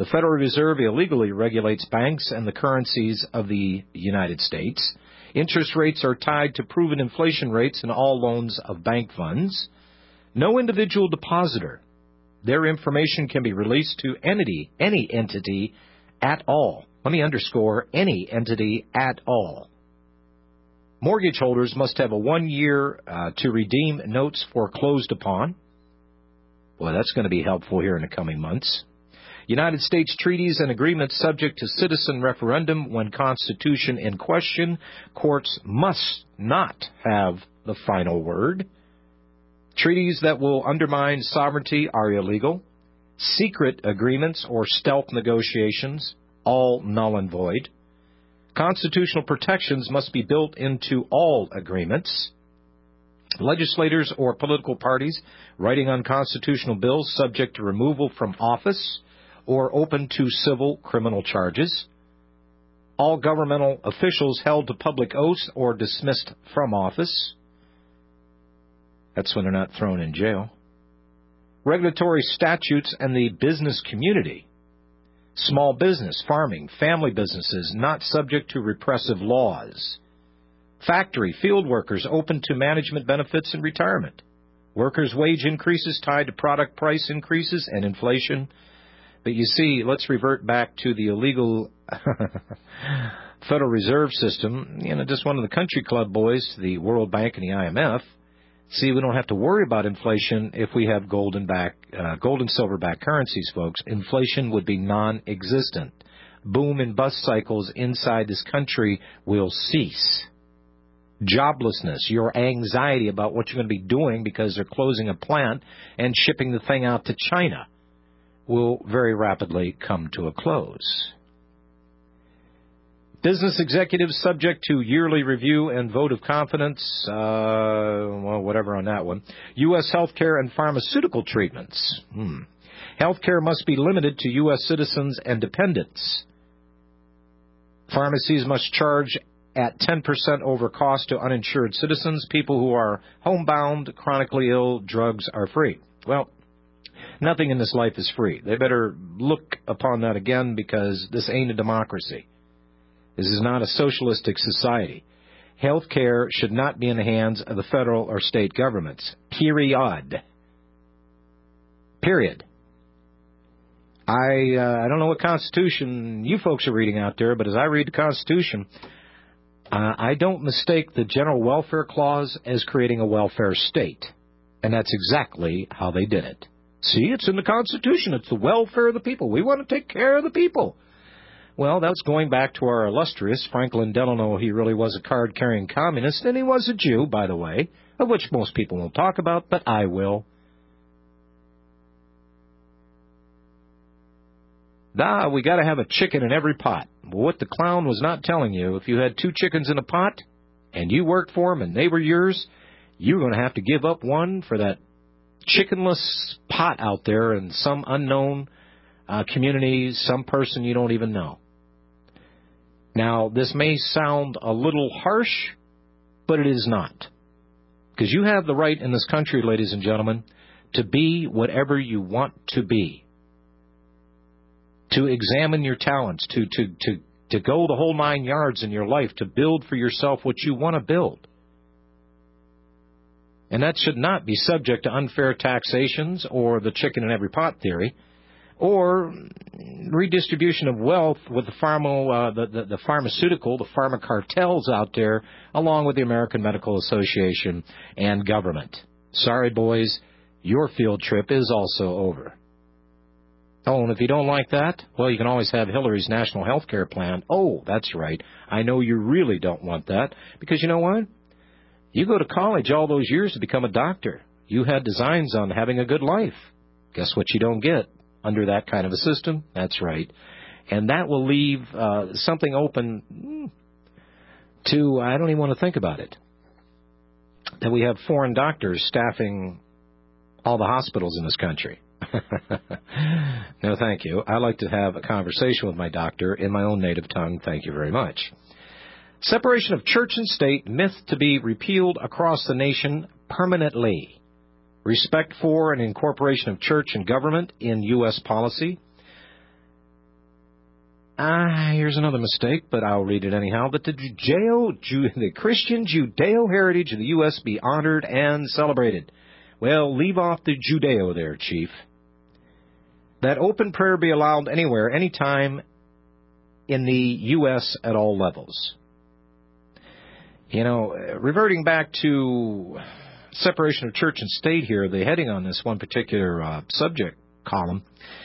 Speaker 4: The Federal Reserve illegally regulates banks and the currencies of the United States. Interest rates are tied to proven inflation rates in all loans of bank funds. No individual depositor. Their information can be released to entity, any entity at all. Let me underscore, any entity at all. Mortgage holders must have a one year uh, to redeem notes foreclosed upon. Boy, that's going to be helpful here in the coming months. United States treaties and agreements subject to citizen referendum when Constitution in question. Courts must not have the final word. Treaties that will undermine sovereignty are illegal. Secret agreements or stealth negotiations, all null and void. Constitutional protections must be built into all agreements. Legislators or political parties writing unconstitutional bills subject to removal from office or open to civil criminal charges. All governmental officials held to public oaths or dismissed from office. That's when they're not thrown in jail. Regulatory statutes and the business community. Small business, farming, family businesses not subject to repressive laws. Factory, field workers open to management benefits and retirement. Workers' wage increases tied to product price increases and inflation. But you see, let's revert back to the illegal Federal Reserve System. You know, just one of the country club boys to the World Bank and the I M F. See, we don't have to worry about inflation if we have gold and back, uh, gold and silver-backed currencies, folks. Inflation would be non-existent. Boom and bust cycles inside this country will cease. Joblessness, your anxiety about what you're going to be doing because they're closing a plant and shipping the thing out to China, will very rapidly come to a close. Business executives subject to yearly review and vote of confidence, uh, well, whatever on that one. U S healthcare and pharmaceutical treatments. Hmm. Healthcare must be limited to U S citizens and dependents. Pharmacies must charge at ten percent over cost to uninsured citizens. People who are homebound, chronically ill, drugs are free. Well, nothing in this life is free. They better look upon that again, because this ain't a democracy. This is not a socialistic society. Health care should not be in the hands of the federal or state governments. Period. Period. I uh, I don't know what Constitution you folks are reading out there, but as I read the Constitution, uh, I don't mistake the General Welfare Clause as creating a welfare state. And that's exactly how they did it. See, it's in the Constitution. It's the welfare of the people. We want to take care of the people. Well, that's going back to our illustrious Franklin Delano. He really was a card-carrying communist, and he was a Jew, by the way, of which most people won't talk about, but I will. Ah, we got to have a chicken in every pot. What the clown was not telling you, if you had two chickens in a pot, and you worked for them, and they were yours, you were going to have to give up one for that chickenless pot out there in some unknown uh, community, some person you don't even know. Now, this may sound a little harsh, but it is not. Because you have the right in this country, ladies and gentlemen, to be whatever you want to be. To examine your talents, to, to, to, to go the whole nine yards in your life, to build for yourself what you want to build. And that should not be subject to unfair taxations or the chicken in every pot theory, or redistribution of wealth with the, pharma, uh, the, the, the pharmaceutical, the pharma cartels out there, along with the American Medical Association and government. Sorry, boys, your field trip is also over. Oh, and if you don't like that, well, you can always have Hillary's national health care plan. Oh, that's right. I know you really don't want that, because you know what? You go to college all those years to become a doctor. You had designs on having a good life. Guess what you don't get under that kind of a system? That's right. And that will leave uh, something open to, I don't even want to think about it, that we have foreign doctors staffing all the hospitals in this country. No, thank you. I like to have a conversation with my doctor in my own native tongue. Thank you very much. Separation of church and state, myth to be repealed across the nation permanently. Respect for and incorporation of church and government in U S policy. Ah, uh, here's another mistake, but I'll read it anyhow. That the, Judeo, Ju, the Christian Judeo heritage of the U S be honored and celebrated. Well, leave off the Judeo there, Chief. That open prayer be allowed anywhere, anytime in the U S at all levels. You know, reverting back to separation of church and state here, the heading on this one particular uh, subject column,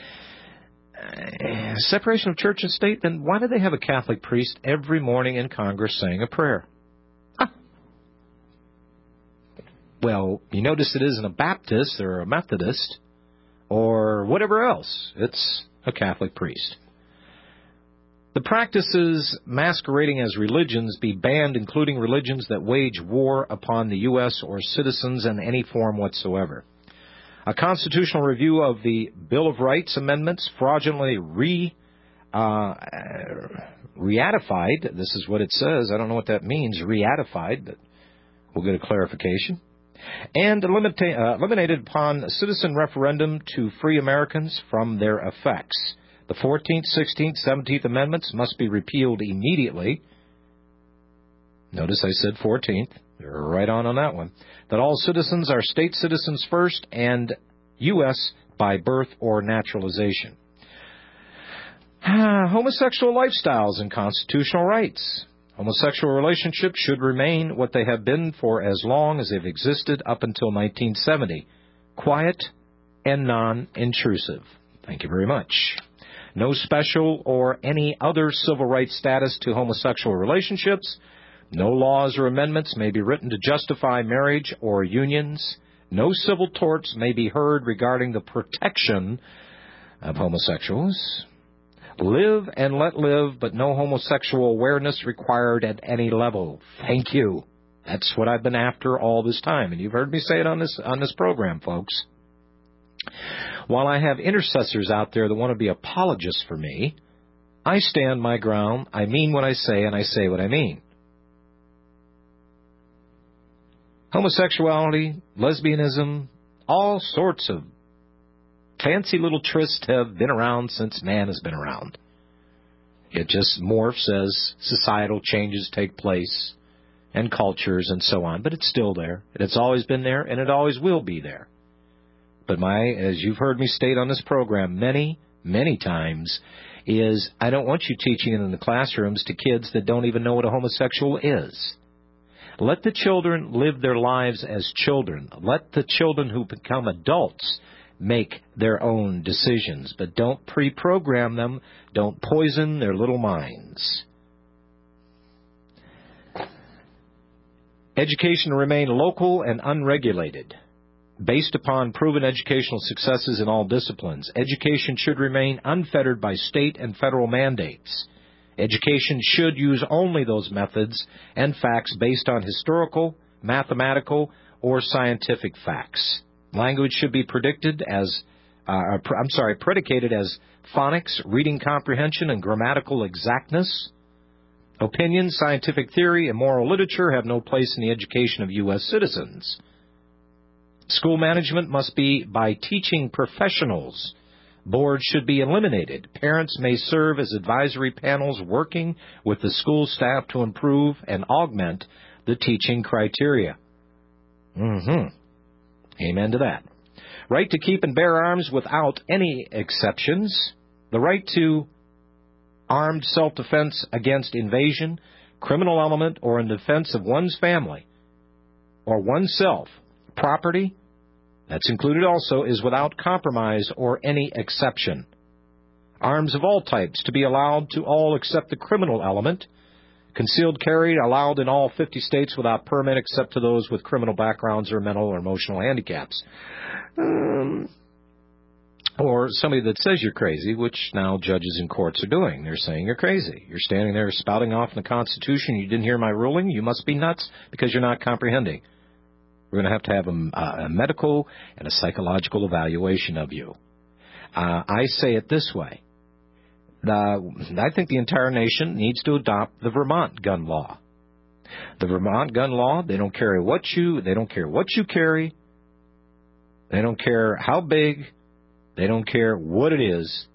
Speaker 4: uh, separation of church and state, then why do they have a Catholic priest every morning in Congress saying a prayer? Huh. Well, you notice it isn't a Baptist or a Methodist or whatever else. It's a Catholic priest. The practices masquerading as religions be banned, including religions that wage war upon the U S or citizens in any form whatsoever. A constitutional review of the Bill of Rights amendments fraudulently re, uh, re-ratified, this is what it says, I don't know what that means, re-ratified, but we'll get a clarification, and elimita- uh, eliminated upon citizen referendum to free Americans from their effects. The fourteenth, sixteenth, seventeenth Amendments must be repealed immediately. Notice I said fourteenth. You're right on on that one. That all citizens are state citizens first and U S by birth or naturalization. Ah, homosexual lifestyles and constitutional rights. Homosexual relationships should remain what they have been for as long as they've existed up until nineteen seventy. Quiet and non-intrusive. Thank you very much. No special or any other civil rights status to homosexual relationships. No laws or amendments may be written to justify marriage or unions. No civil torts may be heard regarding the protection of homosexuals. Live and let live, but no homosexual awareness required at any level. Thank you. That's what I've been after all this time, and you've heard me say it on this on this program, folks. While I have intercessors out there that want to be apologists for me, I stand my ground. I mean what I say, and I say what I mean. Homosexuality, lesbianism, all sorts of fancy little trysts have been around since man has been around. It just morphs as societal changes take place and cultures and so on, but it's still there. It's always been there, and it always will be there. But my, as you've heard me state on this program many, many times, is I don't want you teaching it in the classrooms to kids that don't even know what a homosexual is. Let the children live their lives as children. Let the children who become adults make their own decisions, but don't pre-program them. Don't poison their little minds. Education to remain local and unregulated, based upon proven educational successes in all disciplines. Education should remain unfettered by state and federal mandates. Education should use only those methods and facts based on historical, mathematical, or scientific facts. Language should be predicted as, uh, I'm sorry, predicated as phonics, reading comprehension, and grammatical exactness. Opinion, scientific theory, and moral literature have no place in the education of U S citizens. School management must be by teaching professionals. Boards should be eliminated. Parents may serve as advisory panels working with the school staff to improve and augment the teaching criteria. Mm-hmm. Amen to that. Right to keep and bear arms without any exceptions. The right to armed self-defense against invasion, criminal element, or in defense of one's family or oneself. Property, that's included also, is without compromise or any exception. Arms of all types to be allowed to all except the criminal element. Concealed carry allowed in all fifty states without permit except to those with criminal backgrounds or mental or emotional handicaps. Um, or somebody that says you're crazy, which now judges and courts are doing. They're saying you're crazy. You're standing there spouting off in the Constitution. You didn't hear my ruling. You must be nuts because you're not comprehending. We're going to have to have a, a medical and a psychological evaluation of you. Uh, I say it this way. The, I think the entire nation needs to adopt the Vermont gun law. The Vermont gun law, they don't care what you, they don't care what you carry. They don't care how big. They don't care what it is.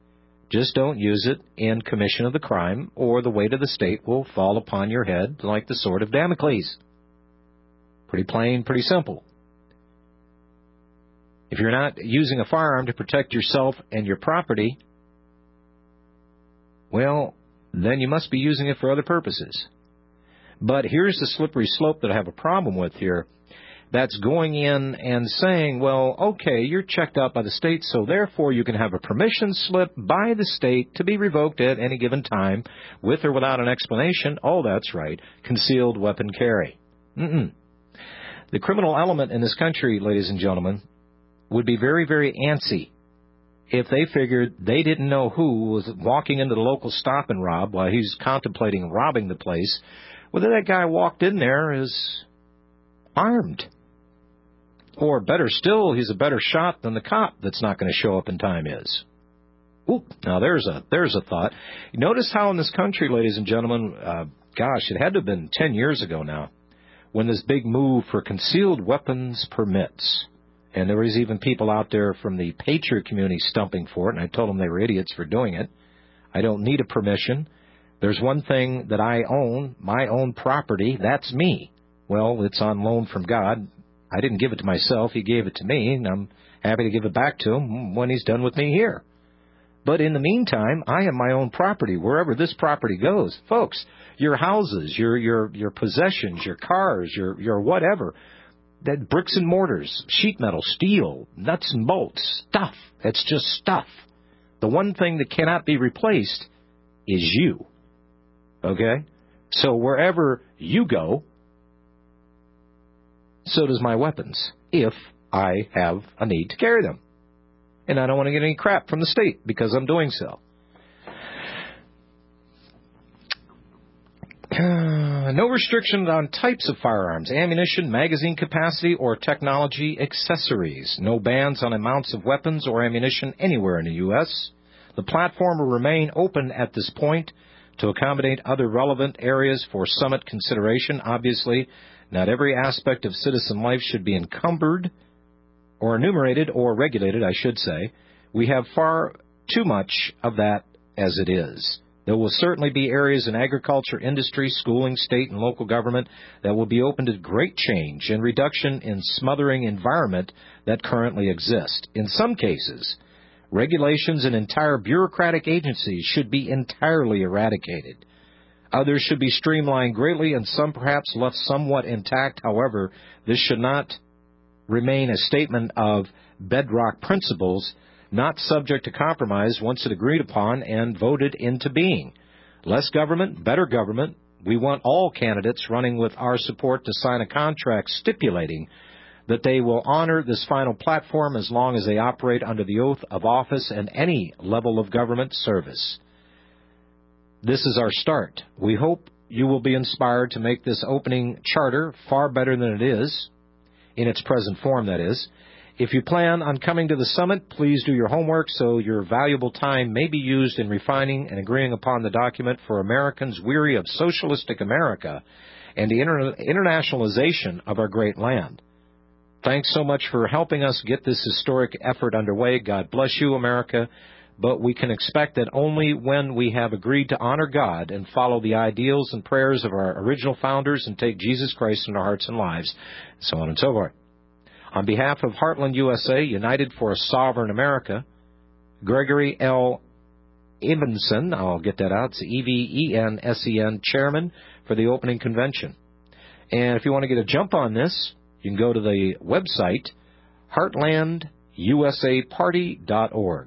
Speaker 4: Just don't use it in commission of the crime, or the weight of the state will fall upon your head like the sword of Damocles. Pretty plain, pretty simple. If you're not using a firearm to protect yourself and your property, well, then you must be using it for other purposes. But here's the slippery slope that I have a problem with here. That's going in and saying, well, okay, you're checked out by the state, so therefore you can have a permission slip by the state to be revoked at any given time, with or without an explanation. Oh, that's right, concealed weapon carry. Mm-mm. The criminal element in this country, ladies and gentlemen, would be very, very antsy if they figured they didn't know who was walking into the local stop and rob while he's contemplating robbing the place, whether that guy walked in there is armed. Or better still, he's a better shot than the cop that's not going to show up in time is. Ooh, now there's a there's a thought. Notice how in this country, ladies and gentlemen, uh, gosh, it had to have been ten years ago now, when this big move for concealed weapons permits. And there was even people out there from the Patriot community stumping for it, and I told them they were idiots for doing it. I don't need a permission. There's one thing that I own, my own property, that's me. Well, it's on loan from God. I didn't give it to myself. He gave it to me, and I'm happy to give it back to him when he's done with me here. But in the meantime, I am my own property, wherever this property goes. Folks, your houses, your your your possessions, your cars, your your whatever, that bricks and mortars, sheet metal, steel, nuts and bolts, stuff. It's just stuff. The one thing that cannot be replaced is you. Okay? So wherever you go, so does my weapons, if I have a need to carry them. And I don't want to get any crap from the state because I'm doing so. Uh, no restrictions on types of firearms, ammunition, magazine capacity, or technology accessories. No bans on amounts of weapons or ammunition anywhere in the U S The platform will remain open at this point to accommodate other relevant areas for summit consideration. Obviously, not every aspect of citizen life should be encumbered or enumerated or regulated, I should say. We have far too much of that as it is. There will certainly be areas in agriculture, industry, schooling, state, and local government that will be open to great change and reduction in smothering environment that currently exist. In some cases, regulations and entire bureaucratic agencies should be entirely eradicated. Others should be streamlined greatly, and some perhaps left somewhat intact. However, this should not remain a statement of bedrock principles, not subject to compromise once it agreed upon and voted into being. Less government, better government. We want all candidates running with our support to sign a contract stipulating that they will honor this final platform as long as they operate under the oath of office and any level of government service. This is our start. We hope you will be inspired to make this opening charter far better than it is, in its present form, that is. If you plan on coming to the summit, please do your homework so your valuable time may be used in refining and agreeing upon the document for Americans weary of socialistic America and the inter- internationalization of our great land. Thanks so much for helping us get this historic effort underway. God bless you, America. But we can expect that only when we have agreed to honor God and follow the ideals and prayers of our original founders and take Jesus Christ in our hearts and lives, so on and so forth. On behalf of Heartland U S A, United for a Sovereign America, Gregory L. Evensen, I'll get that out, it's E V E N S E N, Chairman for the opening convention. And if you want to get a jump on this, you can go to the website, heartland u s a party dot org.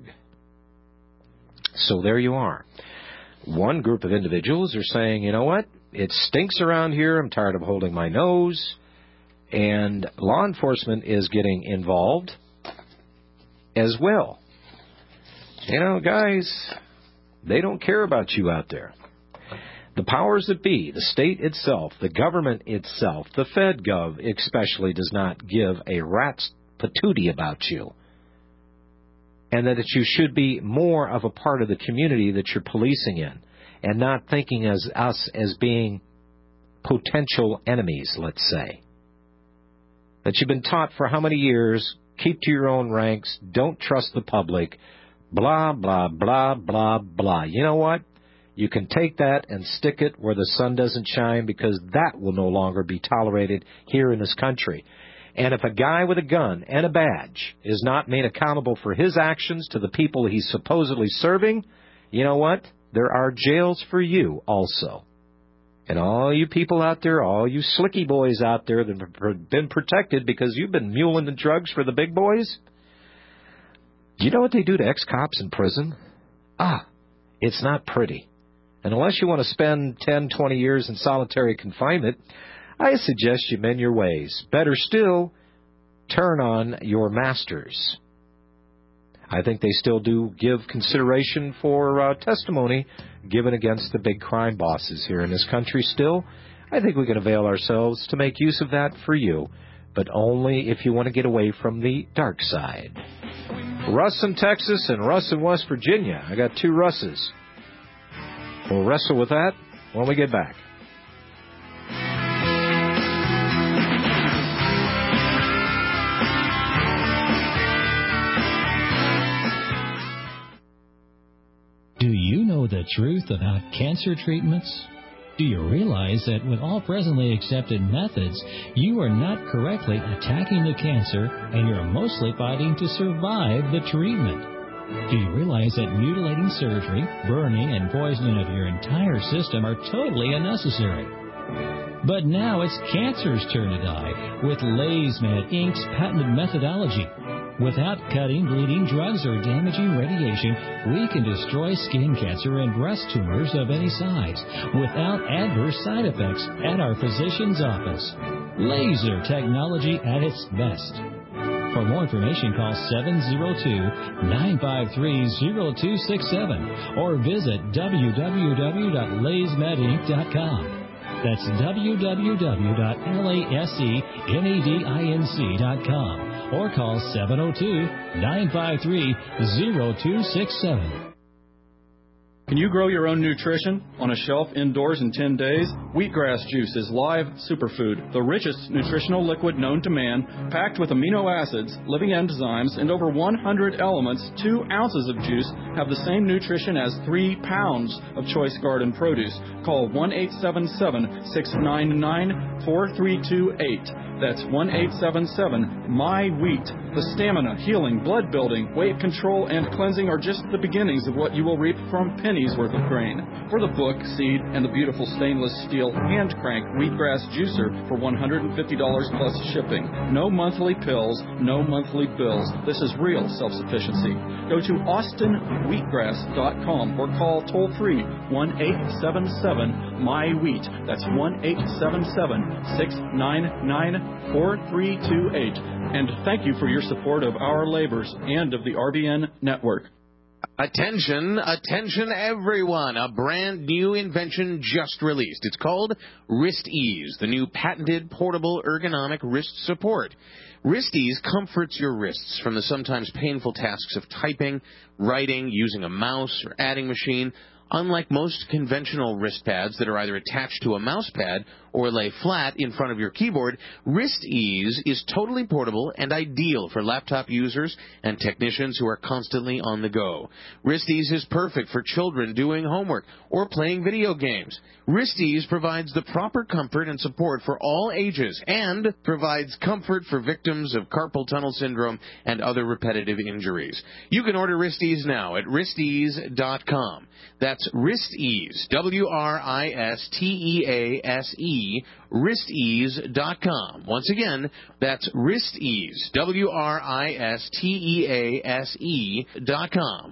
Speaker 4: So there you are. One group of individuals are saying, you know what, it stinks around here, I'm tired of holding my nose, and law enforcement is getting involved as well. You know, guys, they don't care about you out there. The powers that be, the state itself, the government itself, the FedGov especially, does not give a rat's patootie about you. And that you should be more of a part of the community that you're policing in, and not thinking as us as being potential enemies, let's say. That you've been taught for how many years, keep to your own ranks, don't trust the public, Blah, blah, blah, blah, blah. You know what? You can take that and stick it where the sun doesn't shine, because that will no longer be tolerated here in this country. And if a guy with a gun and a badge is not made accountable for his actions to the people he's supposedly serving, you know what? There are jails for you also. And all you people out there, all you slicky boys out there that have been protected because you've been muling the drugs for the big boys, do you know what they do to ex-cops in prison? Ah, it's not pretty. And unless you want to spend ten, twenty years in solitary confinement, I suggest you mend your ways. Better still, turn on your masters. I think they still do give consideration for uh, testimony given against the big crime bosses here in this country still. I think we can avail ourselves to make use of that for you, but only if you want to get away from the dark side. Russ in Texas and Russ in West Virginia. I got two Russes. We'll wrestle with that when we get back.
Speaker 9: Do you know the truth about cancer treatments? Do you realize that with all presently accepted methods, you are not correctly attacking the cancer and you're mostly fighting to survive the treatment? Do you realize that mutilating surgery, burning, and poisoning of your entire system are totally unnecessary? But now it's cancer's turn to die with LazyMed Incorporated's patented methodology. Without cutting, bleeding, drugs, or damaging radiation, we can destroy skin cancer and breast tumors of any size without adverse side effects at our physician's office. Laser technology at its best. For more information, call seven oh two, nine five three, oh two six seven or visit w w w dot lazymed inc dot com. That's w w w dot lazymed dot com or call seven oh two, nine five three, oh two six seven.
Speaker 10: Can you grow your own nutrition on a shelf indoors in ten days? Wheatgrass juice is live superfood, the richest nutritional liquid known to man, packed with amino acids, living enzymes, and over one hundred elements. Two ounces of juice have the same nutrition as three pounds of choice garden produce. Call one eight seven seven, six nine nine, four three two eight. That's one eight seven seven, M Y wheat. The stamina, healing, blood building, weight control, and cleansing are just the beginnings of what you will reap from pennies worth of grain. For the book, seed, and the beautiful stainless steel hand crank wheatgrass juicer for one hundred fifty dollars plus shipping. No monthly pills, no monthly bills. This is real self-sufficiency. Go to austin wheatgrass dot com or call toll free one eight seven seven, M Y wheat. That's one eight seven seven, six nine nine, four three two eight. And thank you for your support of our labors and of the R B N network.
Speaker 5: Attention, attention everyone. A brand new invention just released. It's called WristEase, the new patented portable ergonomic wrist support. WristEase comforts your wrists from the sometimes painful tasks of typing, writing, using a mouse, or adding machine. Unlike most conventional wrist pads that are either attached to a mouse pad or lay flat in front of your keyboard, WristEase is totally portable and ideal for laptop users and technicians who are constantly on the go. WristEase is perfect for children doing homework or playing video games. WristEase provides the proper comfort and support for all ages and provides comfort for victims of carpal tunnel syndrome and other repetitive injuries. You can order WristEase now at wrist ease dot com. That's WristEase, W R I S T E A S E, wrist ease dot com. Once again, that's WristEase, W R I S T E A S E dot com.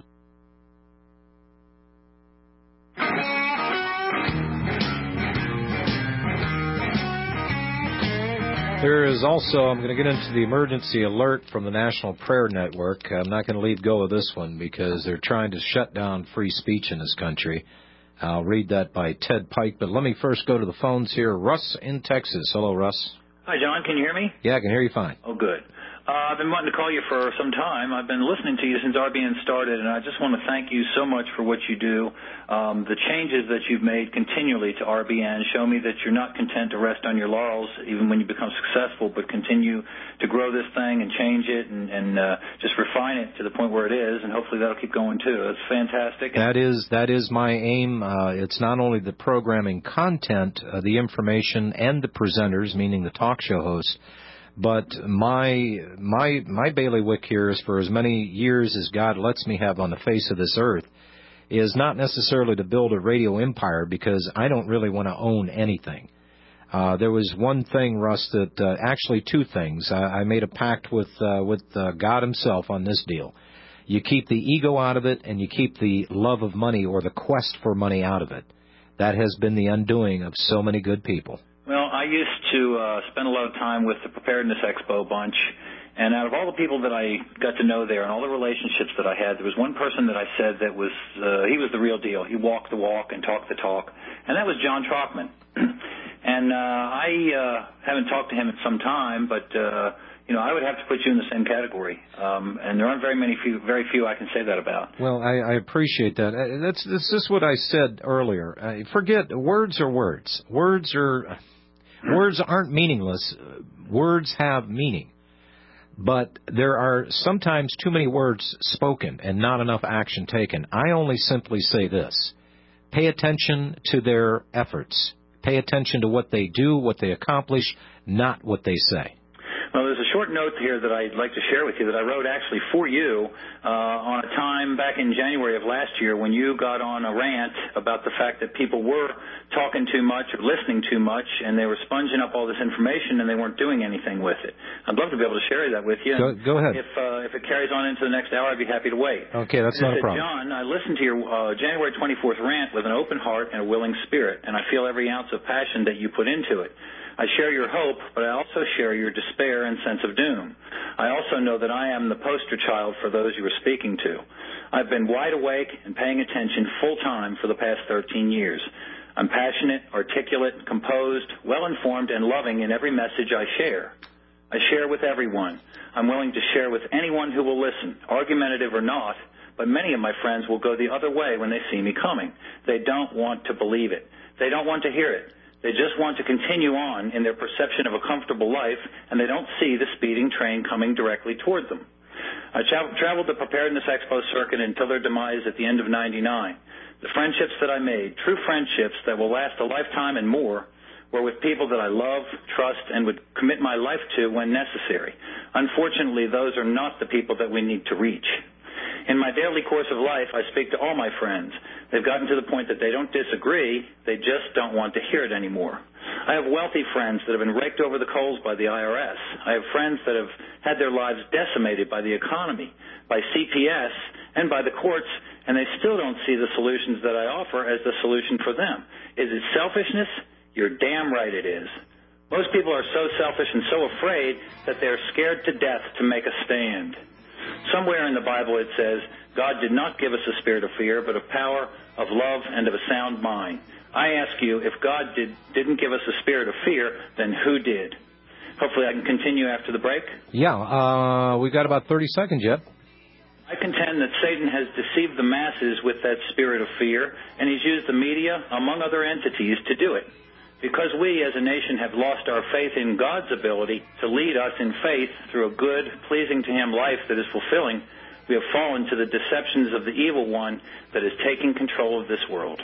Speaker 4: There is also, I'm going to get into the emergency alert from the National Prayer Network. I'm not going to leave go of this one because they're trying to shut down free speech in this country. I'll read that by Ted Pike, but let me first go to the phones here. Russ in Texas. Hello, Russ.
Speaker 15: Hi, John. Can you hear me?
Speaker 4: Yeah, I can hear you fine.
Speaker 15: Oh, good. Uh, I've been wanting to call you for some time. I've been listening to you since R B N started, and I just want to thank you so much for what you do. Um, the changes that you've made continually to R B N show me that you're not content to rest on your laurels even when you become successful, but continue to grow this thing and change it and, and uh, just refine it to the point where it is, and hopefully that'll keep going too. It's fantastic.
Speaker 4: That is that is my aim. Uh, it's not only the programming content, uh, the information, and the presenters, meaning the talk show hosts, but my my my bailiwick here is for as many years as God lets me have on the face of this earth is not necessarily to build a radio empire, because I don't really want to own anything. Uh, there was one thing, Russ, that uh, actually two things. I, I made a pact with uh, with uh, God himself on this deal. You keep the ego out of it, and you keep the love of money or the quest for money out of it. That has been the undoing of so many good people.
Speaker 15: Well, I used to uh, spend a lot of time with the Preparedness Expo bunch, and out of all the people that I got to know there and all the relationships that I had, there was one person that I said that was, uh, he was the real deal. He walked the walk and talked the talk, and that was John Trockman. and uh, I uh, haven't talked to him in some time, but, uh, you know, I would have to put you in the same category, um, and there aren't very many, few, very few I can say that about.
Speaker 4: Well, I, I appreciate that. Uh, that's, that's just what I said earlier. Uh, forget, words are words. Words are... Words aren't meaningless. Words have meaning. But there are sometimes too many words spoken and not enough action taken. I only simply say this. Pay attention to their efforts. Pay attention to what they do, what they accomplish, not what they say.
Speaker 15: Well, there's a short note here that I'd like to share with you that I wrote actually for you uh, on a time back in January of last year when you got on a rant about the fact that people were talking too much or listening too much, and they were sponging up all this information and they weren't doing anything with it. I'd love to be able to share that with you.
Speaker 4: Go, go ahead.
Speaker 15: If, uh, if it carries on into the next hour, I'd be happy to wait.
Speaker 4: Okay, that's
Speaker 15: and
Speaker 4: not
Speaker 15: I said,
Speaker 4: a problem.
Speaker 15: John, I listened to your uh, January twenty-fourth rant with an open heart and a willing spirit, and I feel every ounce of passion that you put into it. I share your hope, but I also share your despair and sense of doom. I also know that I am the poster child for those you are speaking to. I've been wide awake and paying attention full time for the past thirteen years. I'm passionate, articulate, composed, well-informed, and loving in every message I share. I share with everyone. I'm willing to share with anyone who will listen, argumentative or not, but many of my friends will go the other way when they see me coming. They don't want to believe it. They don't want to hear it. They just want to continue on in their perception of a comfortable life, and they don't see the speeding train coming directly toward them. I tra- traveled the Preparedness Expo circuit until their demise at the end of ninety-nine. The friendships that I made, true friendships that will last a lifetime and more, were with people that I love, trust, and would commit my life to when necessary. Unfortunately, those are not the people that we need to reach. In my daily course of life, I speak to all my friends. They've gotten to the point that they don't disagree, they just don't want to hear it anymore. I have wealthy friends that have been raked over the coals by the I R S. I have friends that have had their lives decimated by the economy, by C P S, and by the courts, and they still don't see the solutions that I offer as the solution for them. Is it selfishness? You're damn right it is. Most people are so selfish and so afraid that they're scared to death to make a stand. Somewhere in the Bible it says, God did not give us a spirit of fear, but of power, of love, and of a sound mind. I ask you, if God did, didn't give us a spirit of fear, then who did? Hopefully I can continue after the break.
Speaker 4: Yeah, uh, we've got about thirty seconds yet.
Speaker 15: I contend that Satan has deceived the masses with that spirit of fear, and he's used the media, among other entities, to do it. Because we as a nation have lost our faith in God's ability to lead us in faith through a good, pleasing to him life that is fulfilling, we have fallen to the deceptions of the evil one that is taking control of this world.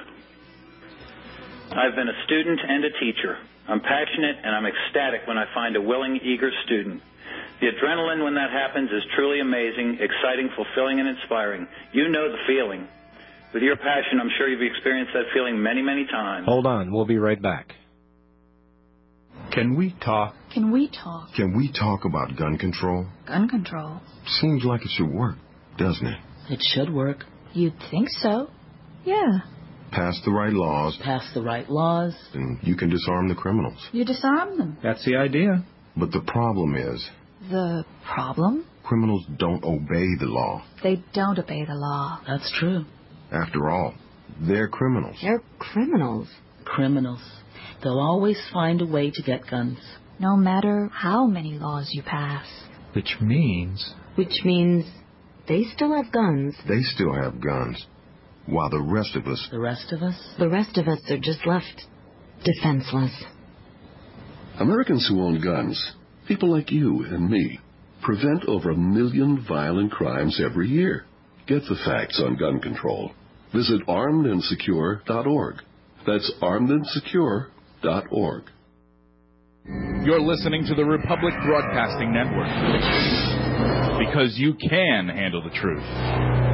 Speaker 15: I've been a student and a teacher. I'm passionate and I'm ecstatic when I find a willing, eager student. The adrenaline when that happens is truly amazing, exciting, fulfilling, and inspiring. You know the feeling. With your passion, I'm sure you've experienced that feeling many, many times.
Speaker 4: Hold on. We'll be right back.
Speaker 11: Can we talk?
Speaker 16: Can we talk?
Speaker 17: Can we talk about gun control?
Speaker 16: Gun control?
Speaker 17: Seems like it should work, doesn't it?
Speaker 18: It should work.
Speaker 16: You'd think so. Yeah.
Speaker 17: Pass the right laws.
Speaker 18: Pass the right laws.
Speaker 17: And you can disarm the criminals.
Speaker 16: You disarm them.
Speaker 11: That's the idea.
Speaker 17: But the problem is...
Speaker 16: The problem?
Speaker 17: Criminals don't obey the law.
Speaker 16: They don't obey the law.
Speaker 18: That's true.
Speaker 17: After all, they're criminals.
Speaker 8: They're criminals.
Speaker 18: Criminals. They'll always find a way to get guns.
Speaker 16: No matter how many laws you pass.
Speaker 9: Which means...
Speaker 8: Which means they still have guns.
Speaker 17: They still have guns. While the rest of us...
Speaker 18: The rest of us?
Speaker 8: The rest of us are just left defenseless.
Speaker 19: Americans who own guns, people like you and me, prevent over a million violent crimes every year. Get the facts on gun control. Visit armed and secure dot org. That's armed and secure dot org.
Speaker 11: You're listening to the Republic Broadcasting Network. Because you can handle the truth.